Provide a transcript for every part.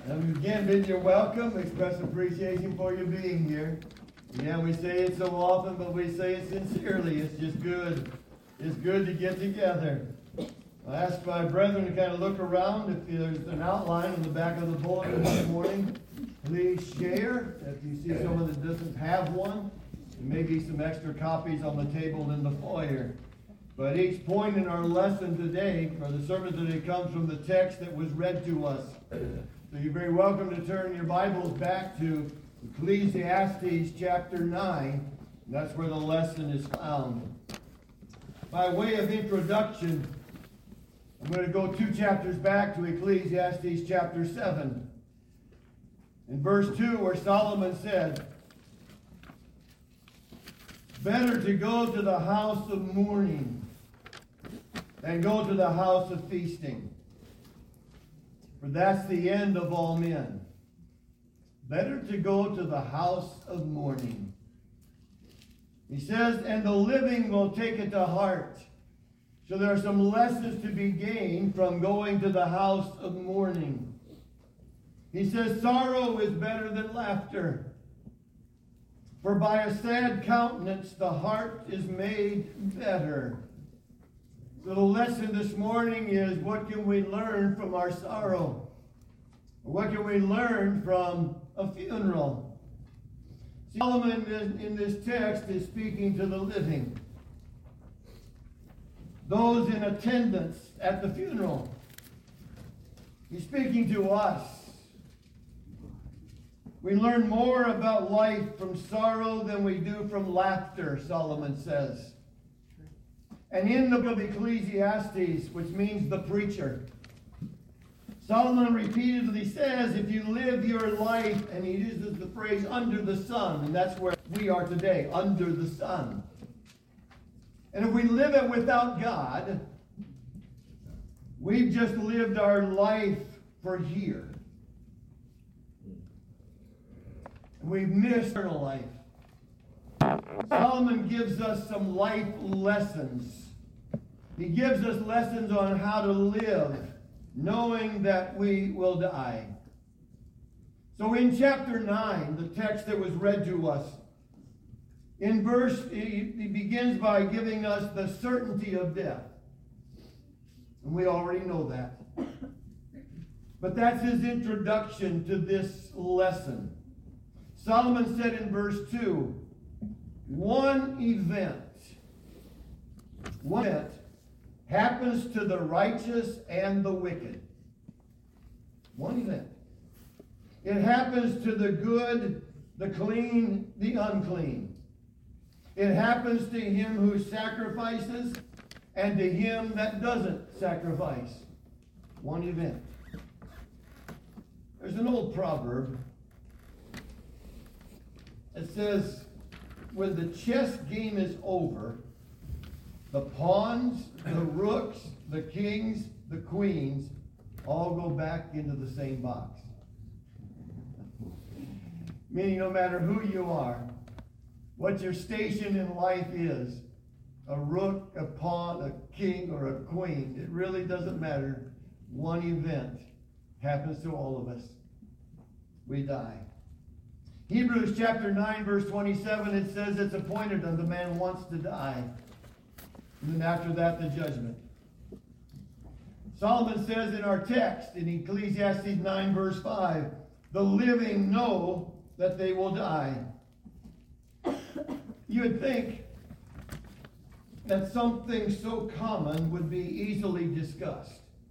And again, bid you welcome. Express appreciation for you being here. Again, we say it so often, but we say it sincerely. It's just good. It's good to get together. I ask my brethren to kind of look around. If there's an outline on the back of the bulletin this morning, please share. If you see someone that doesn't have one, there may be some extra copies on the table in the foyer. But each point in our lesson today, or the sermon today, comes from the text that was read to us. So you're very welcome to turn your Bibles back to Ecclesiastes chapter 9. And that's where the lesson is found. By way of introduction, I'm going to go 2 chapters back to Ecclesiastes chapter 7. In verse 2, where Solomon said, "Better to go to the house of mourning than go to the house of feasting. For that's the end of all men. Better to go to the house of mourning." He says, "And the living will take it to heart." So there are some lessons to be gained from going to the house of mourning. He says, "Sorrow is better than laughter. For by a sad countenance the heart is made better." So the lesson this morning is, what can we learn from our sorrow? What can we learn from a funeral? Solomon in this text is speaking to the living, those in attendance at the funeral. He's speaking to us. We learn more about life from sorrow than we do from laughter, Solomon says. And in the book of Ecclesiastes, which means the preacher, Solomon repeatedly says, if you live your life, and he uses the phrase under the sun, and that's where we are today, under the sun. And if we live it without God, we've just lived our life for here. And we've missed eternal life. Solomon gives us some life lessons. He gives us lessons on how to live, knowing that we will die. So in chapter 9, the text that was read to us, in verse, he begins by giving us the certainty of death. And we already know that. But that's his introduction to this lesson. Solomon said in verse 2, one event happens to the righteous and the wicked. One event. It happens to the good, the clean, the unclean. It happens to him who sacrifices and to him that doesn't sacrifice. One event. There's an old proverb that says, when the chess game is over, the pawns, the rooks, the kings, the queens all go back into the same box. Meaning no matter who you are, what your station in life is, a rook, a pawn, a king, or a queen, it really doesn't matter. One event happens to all of us. We die. Hebrews chapter 9, verse 27, it says it's appointed unto man once to die. And then after that, the judgment. Solomon says in our text, in Ecclesiastes 9, verse 5, the living know that they will die. You would think that something so common would be easily discussed.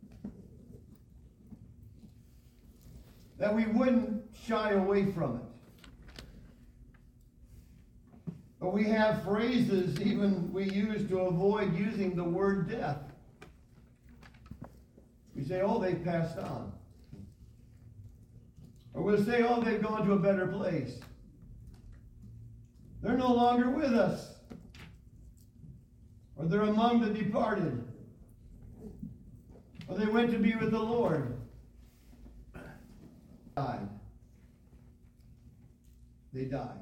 That we wouldn't shy away from it. But we have phrases even we use to avoid using the word death. We say, oh, they passed on. Or we'll say, oh, they've gone to a better place. They're no longer with us. Or they're among the departed. Or they went to be with the Lord. Died. They died.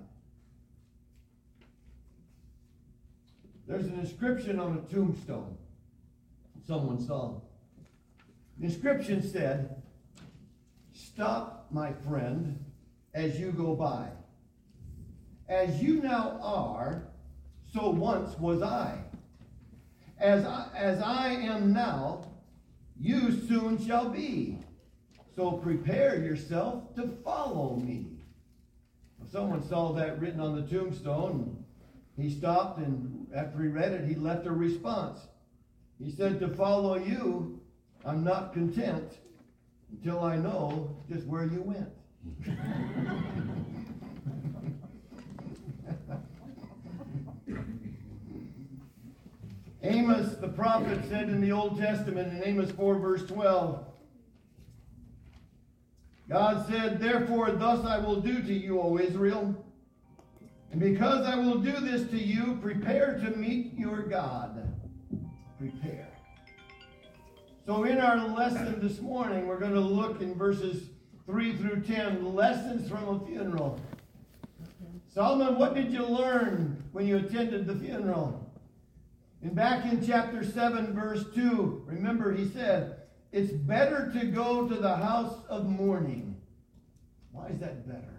There's an inscription on a tombstone. Someone saw. The inscription said, Stop, my friend, as you go by. As you now are, so once was I. As I am now, you soon shall be. So prepare yourself to follow me. Someone saw that written on the tombstone. He stopped, and after he read it, he left a response. He said, to follow you, I'm not content until I know just where you went. Amos the prophet said in the Old Testament, in Amos 4 verse 12, God said, therefore thus I will do to you, O Israel, and because I will do this to you, prepare to meet your God. Prepare. So in our lesson this morning, we're going to look in verses 3 through 10, lessons from a funeral. Solomon, what did you learn when you attended the funeral? And back in chapter 7, verse 2, remember he said, it's better to go to the house of mourning. Why is that better?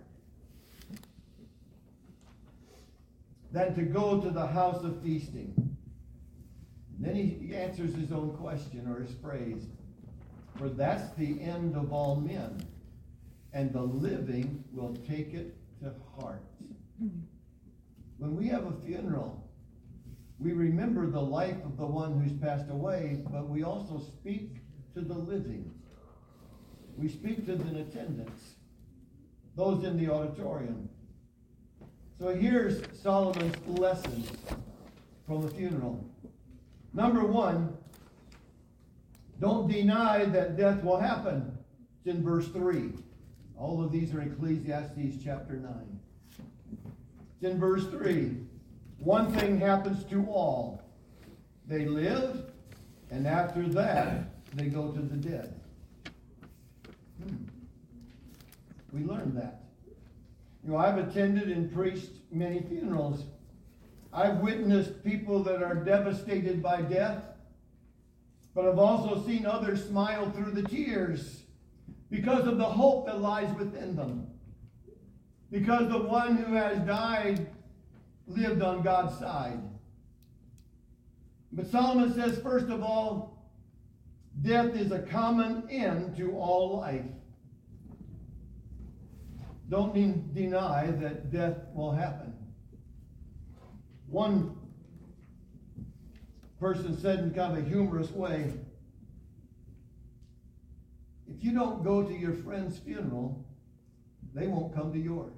Than to go to the house of feasting. And then he answers his own question or his phrase. For that's the end of all men, and the living will take it to heart. When we have a funeral, we remember the life of the one who's passed away, but we also speak to the living. We speak to the in attendance, those in the auditorium. So here's Solomon's lessons from a funeral. Number one, don't deny that death will happen. It's in verse 3. All of these are Ecclesiastes chapter 9. It's in verse 3. One thing happens to all. They live, and after that, they go to the dead. We learned that. You know, I've attended and preached many funerals. I've witnessed people that are devastated by death, but I've also seen others smile through the tears because of the hope that lies within them. Because the one who has died lived on God's side. But Solomon says, first of all, death is a common end to all life. Don't deny that death will happen. One person said in kind of a humorous way, if you don't go to your friend's funeral, they won't come to yours.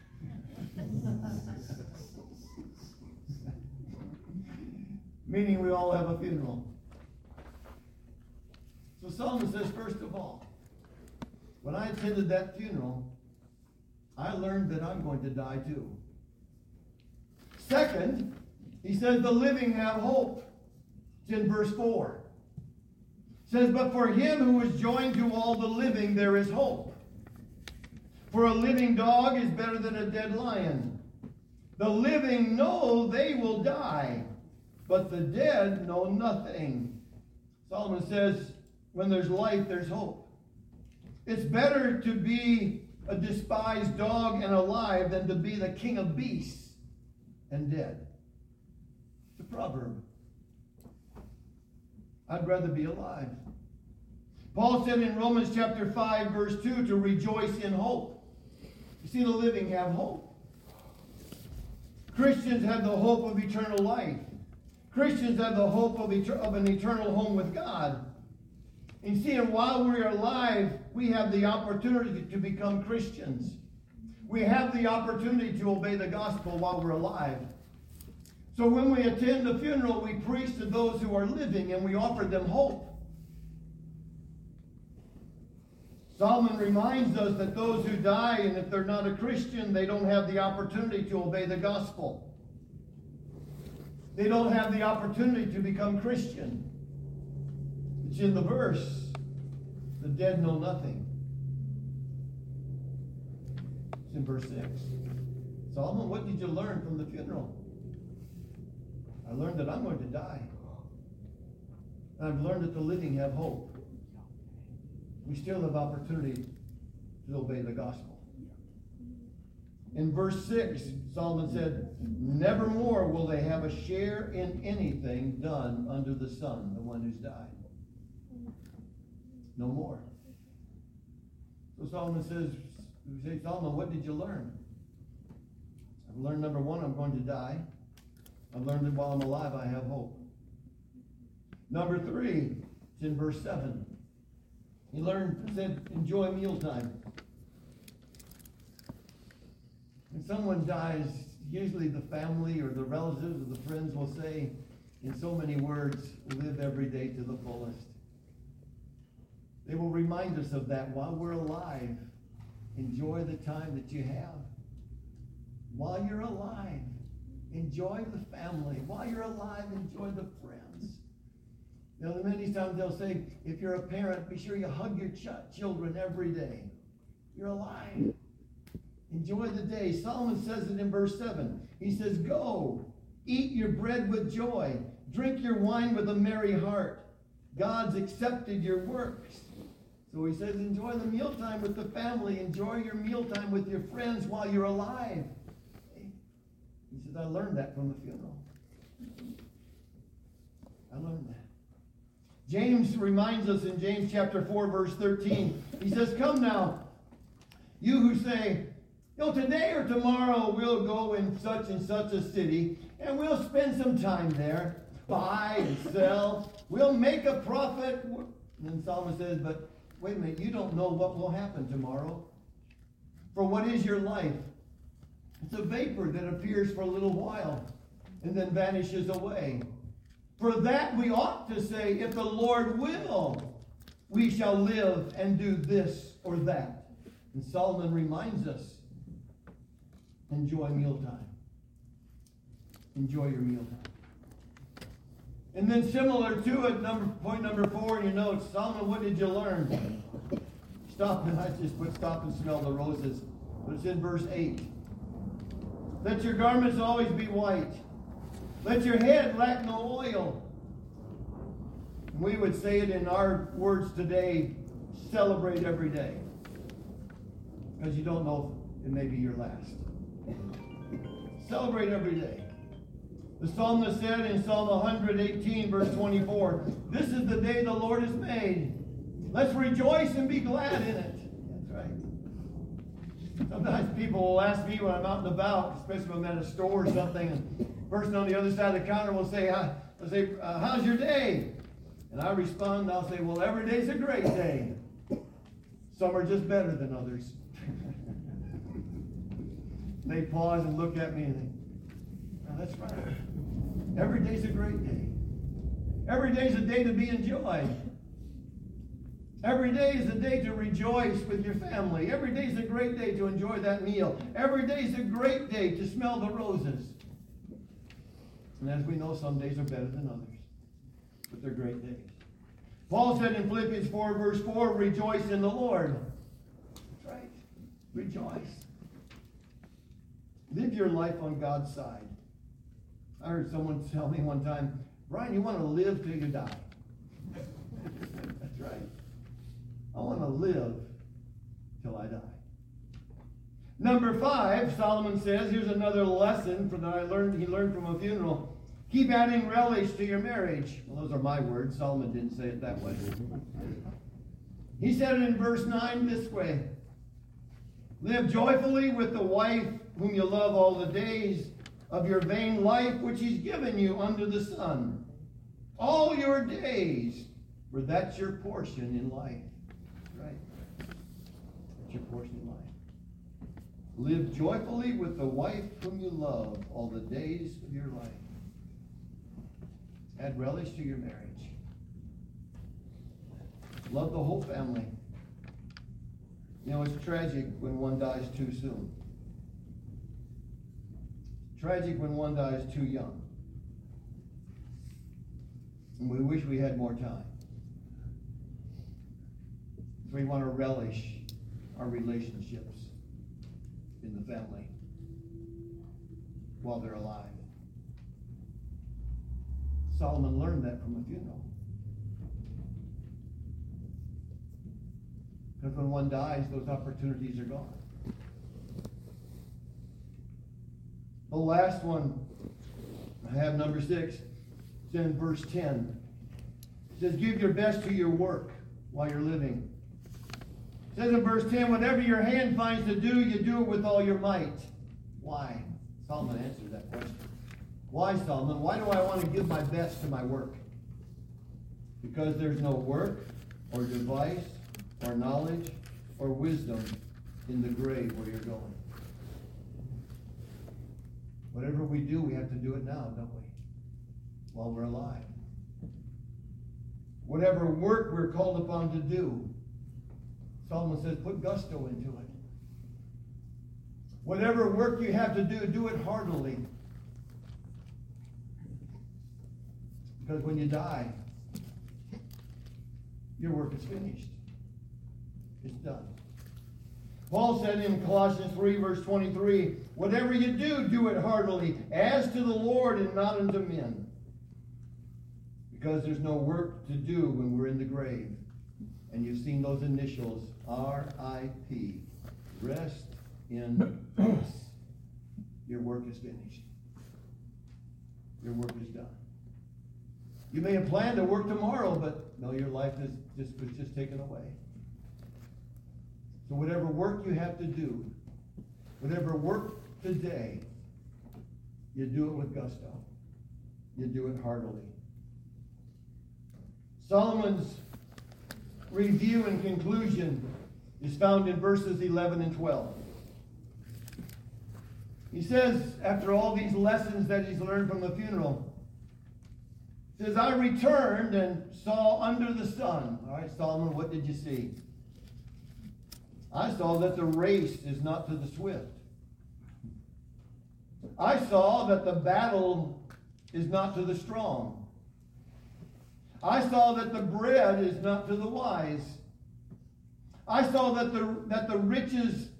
Meaning we all have a funeral. So Solomon says, first of all, when I attended that funeral, I learned that I'm going to die too. Second, he says the living have hope. It's in verse 4. It says, but for him who is joined to all the living, there is hope. For a living dog is better than a dead lion. The living know they will die, but the dead know nothing. Solomon says, when there's life, there's hope. It's better to be a despised dog and alive than to be the king of beasts and dead. It's a proverb. I'd rather be alive. Paul said in Romans chapter 5, verse 2, to rejoice in hope. You see, the living have hope. Christians have the hope of eternal life. Christians have the hope of an eternal home with God. And you see, and while we are alive, we have the opportunity to become Christians. We have the opportunity to obey the gospel while we're alive. So when we attend the funeral, we preach to those who are living and we offer them hope. Solomon reminds us that those who die, and if they're not a Christian, they don't have the opportunity to obey the gospel. They don't have the opportunity to become Christian. It's in the verse, the dead know nothing. It's in verse 6. Solomon, what did you learn from the funeral? I learned that I'm going to die. And I've learned that the living have hope. We still have opportunity to obey the gospel. In verse 6, Solomon said, nevermore will they have a share in anything done under the sun, the one who's died. No more. So Solomon says, you say, Solomon, what did you learn? I've learned, number one, I'm going to die. I've learned that while I'm alive, I have hope. Number 3, it's in verse 7. He said, enjoy mealtime. When someone dies, usually the family or the relatives or the friends will say, in so many words, live every day to the fullest. They will remind us of that while we're alive. Enjoy the time that you have. While you're alive, enjoy the family. While you're alive, enjoy the friends. You know, many times they'll say, if you're a parent, be sure you hug your children every day. You're alive. Enjoy the day. Solomon says it in verse 7. He says, go, eat your bread with joy. Drink your wine with a merry heart. God's accepted your works. So he says, enjoy the mealtime with the family. Enjoy your mealtime with your friends while you're alive. He says, I learned that from the funeral. I learned that. James reminds us in James chapter 4, verse 13. He says, come now, you who say, today or tomorrow we'll go in such and such a city, and we'll spend some time there, buy and sell. We'll make a profit. And then Solomon says, but wait a minute, you don't know what will happen tomorrow. For what is your life? It's a vapor that appears for a little while and then vanishes away. For that we ought to say, if the Lord will, we shall live and do this or that. And Solomon reminds us, enjoy mealtime. Enjoy your mealtime. And then similar to it, point number 4 in your notes, Solomon, what did you learn? I just put stop and smell the roses. But it's in verse 8. Let your garments always be white. Let your head lack no oil. And we would say it in our words today, celebrate every day. Because you don't know if it may be your last. Celebrate every day. The psalmist said in Psalm 118, verse 24, this is the day the Lord has made. Let's rejoice and be glad in it. That's right. Sometimes people will ask me when I'm out and about, especially when I'm at a store or something, and the person on the other side of the counter will say, how's your day? And I respond, I'll say, well, every day's a great day. Some are just better than others. They pause and look at me and think, that's right. Every day's a great day. Every day's a day to be enjoyed. Every day is a day to rejoice with your family. Every day is a great day to enjoy that meal. Every day is a great day to smell the roses. And as we know, some days are better than others. But they're great days. Paul said in Philippians 4, verse 4, rejoice in the Lord. That's right. Rejoice. Live your life on God's side. I heard someone tell me one time, Brian, you want to live till you die. That's right. I want to live till I die. Number 5, Solomon says, here's another lesson he learned from a funeral. Keep adding relish to your marriage. Well, those are my words. Solomon didn't say it that way. He said it in verse 9 this way. Live joyfully with the wife whom you love all the days of your vain life which he's given you under the sun. All your days, for that's your portion in life. Right? That's your portion in life. Live joyfully with the wife whom you love all the days of your life. Add relish to your marriage. Love the whole family. You know, it's tragic when one dies too soon. Tragic when one dies too young. And we wish we had more time. So we want to relish our relationships in the family while they're alive. Solomon learned that from a funeral. Because when one dies, those opportunities are gone. The last one, I have number 6. It's in verse 10. It says, give your best to your work while you're living. It says in verse 10, whatever your hand finds to do, you do it with all your might. Why? Solomon answered that question. Why, Solomon? Why do I want to give my best to my work? Because there's no work or device or knowledge or wisdom in the grave where you're going. Whatever we do, we have to do it now, don't we? While we're alive. Whatever work we're called upon to do, Solomon says, put gusto into it. Whatever work you have to do, do it heartily. Because when you die, your work is finished. It's done. Paul said in Colossians 3, verse 23, whatever you do, do it heartily, as to the Lord and not unto men. Because there's no work to do when we're in the grave. And you've seen those initials, R.I.P. Rest in peace. Your work is finished. Your work is done. You may have planned to work tomorrow, but no, your life was just taken away. So whatever work you have to do, whatever work today, you do it with gusto. You do it heartily. Solomon's review and conclusion is found in verses 11 and 12. He says, after all these lessons that he's learned from the funeral, he says, I returned and saw under the sun. All right, Solomon, what did you see? I saw that the race is not to the swift. I saw that the battle is not to the strong. I saw that the bread is not to the wise. I saw that the riches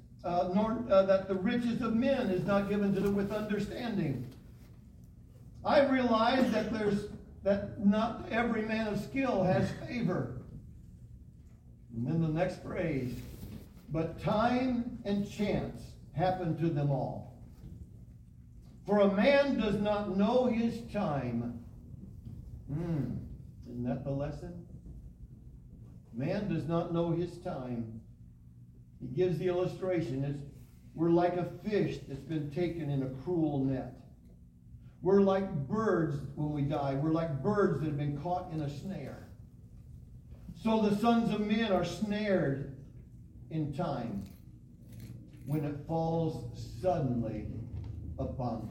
of men is not given to them with understanding. I realized that not every man of skill has favor. And then the next phrase, but time and chance happen to them all. For a man does not know his time. Isn't that the lesson? Man does not know his time. He gives the illustration. We're like a fish that's been taken in a cruel net. We're like birds when we die. We're like birds that have been caught in a snare. So the sons of men are snared in time when it falls suddenly upon them.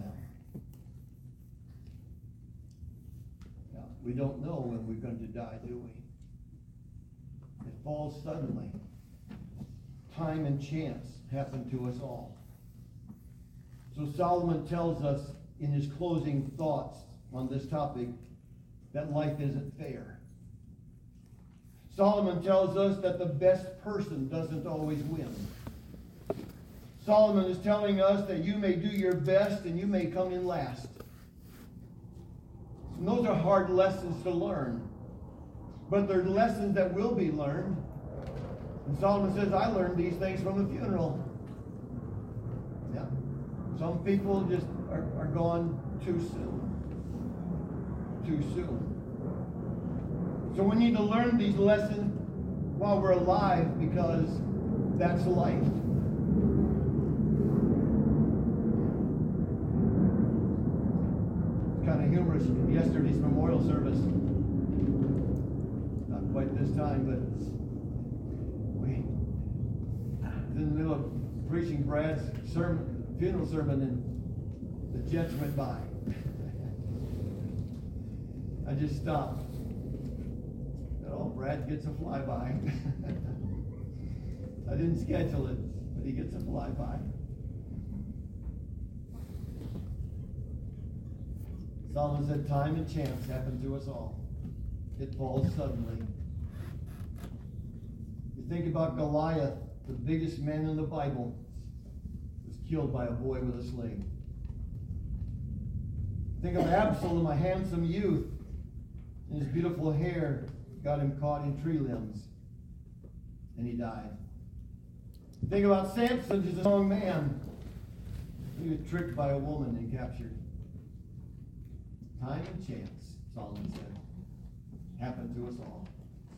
Now, we don't know when we're going to die, do we? It falls suddenly. Time and chance happen to us all. So Solomon tells us in his closing thoughts on this topic that life isn't fair. Solomon tells us that the best person doesn't always win. Solomon is telling us that you may do your best and you may come in last. And those are hard lessons to learn. But they're lessons that will be learned. And Solomon says, I learned these things from the funeral. Yeah. Some people just are gone too soon. Too soon. So we need to learn these lessons while we're alive, because that's life. It's kind of humorous. Yesterday's memorial service, not quite this time, but we was in the middle of preaching Brad's funeral sermon, and the jets went by. I just stopped. Oh, Brad gets a flyby. I didn't schedule it, but he gets a flyby. Solomon said, time and chance happen to us all. It falls suddenly. You think about Goliath, the biggest man in the Bible, was killed by a boy with a sling. Think of Absalom, a handsome youth, and his beautiful hair got him caught in tree limbs. and he died. Think about Samson, he's a strong man. He was tricked by a woman and captured. Time and chance, Solomon said, happen to us all.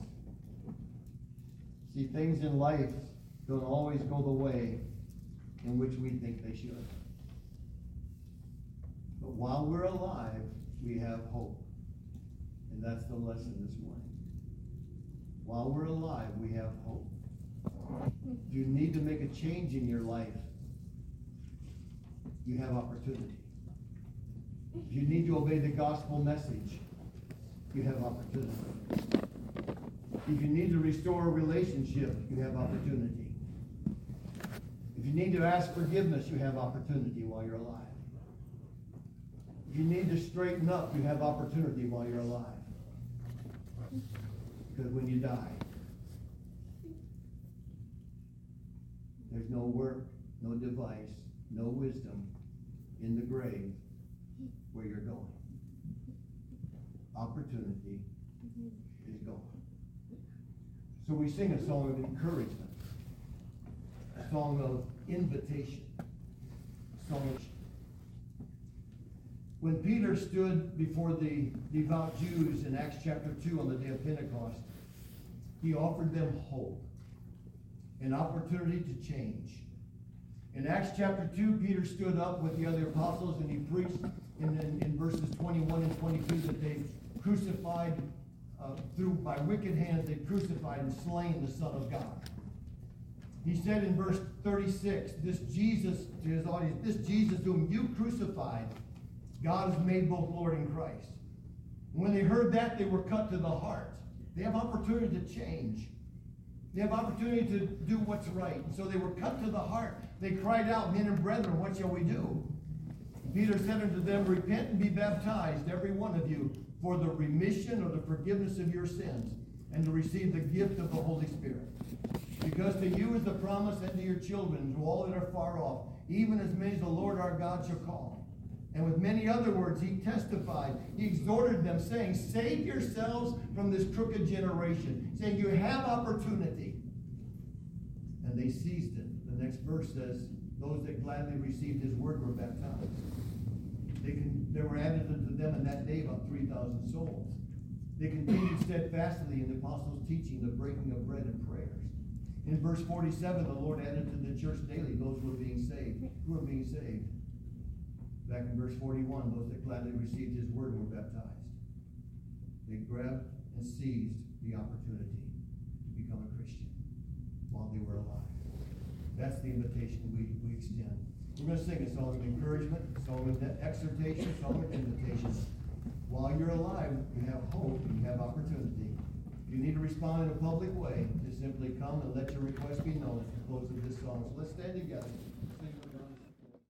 See, things in life don't always go the way in which we think they should. But while we're alive, we have hope. And that's the lesson this morning. While we're alive, we have hope. If you need to make a change in your life, you have opportunity. If you need to obey the gospel message, you have opportunity. If you need to restore a relationship, you have opportunity. If you need to ask forgiveness, you have opportunity while you're alive. If you need to straighten up, you have opportunity while you're alive. Because when you die, there's no work, no device, no wisdom in the grave where you're going. Opportunity is gone. So we sing a song of encouragement, a song of invitation, a song of... When Peter stood before the devout Jews in Acts chapter 2 on the day of Pentecost, he offered them hope, an opportunity to change. In Acts chapter 2, Peter stood up with the other apostles and he preached in verses 21 and 22 that they crucified, by wicked hands, they crucified and slain the Son of God. He said in verse 36, this Jesus, to his audience, this Jesus whom you crucified, God has made both Lord and Christ. And when they heard that, they were cut to the heart. They have opportunity to change. They have opportunity to do what's right. And so they were cut to the heart. They cried out, men and brethren, what shall we do? Peter said unto them, repent and be baptized, every one of you, for the remission or the forgiveness of your sins, and to receive the gift of the Holy Spirit. Because to you is the promise, and to your children, to all that are far off, even as many as the Lord our God shall call. And with many other words he testified, he exhorted them, saying, save yourselves from this crooked generation, saying you have opportunity. And they seized it. The next verse says, those that gladly received his word were baptized. There were added unto them in that day about 3,000 souls. They continued steadfastly in the apostles' teaching, the breaking of bread and prayers. In verse 47, the Lord added to the church daily those who were being saved. Who were being saved? Back in verse 41, those that gladly received his word were baptized. They grabbed and seized the opportunity to become a Christian while they were alive. That's the invitation we extend. We're going to sing a song of encouragement, a song of exhortation, a song of invitation. While you're alive, you have hope, you have opportunity. If you need to respond in a public way, just simply come and let your request be known at the close of this song. So let's stand together.